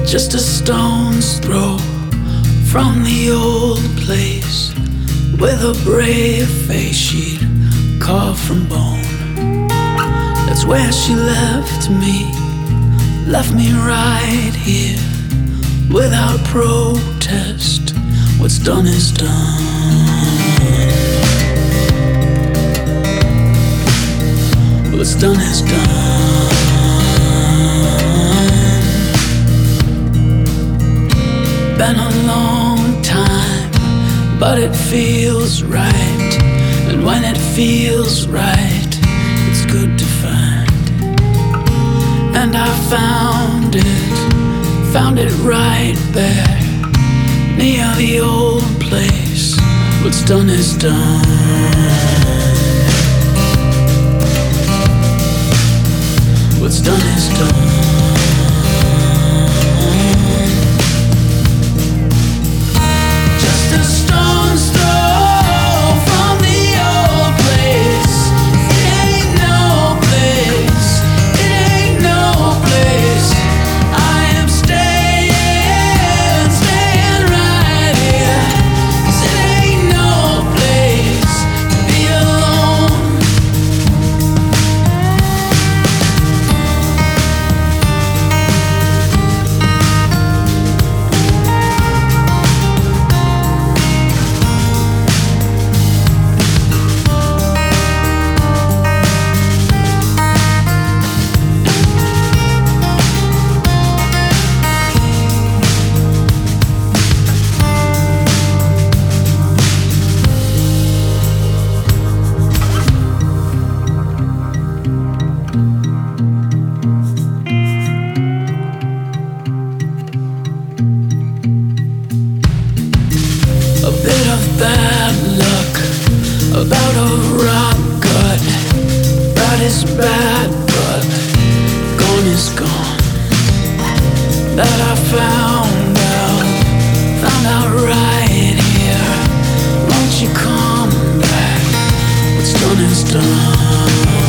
just a stone's throw from the old place. With a brave face she'd carve from bone. That's where she left me right here, without protest. What's done is done. What's done is done. Been a long time, but it feels right. And when it feels right, it's good to find. And I found it right there, near the old place. What's done is done. What's done is done. Just a stone's throw from the old place. It ain't no place. It ain't no place. I am staying right here. 'Cause it ain't no place to be alone. A bit of bad luck about a rock gut. Bad is bad, but gone is gone. That I found out right here. Won't you come back? What's done is done.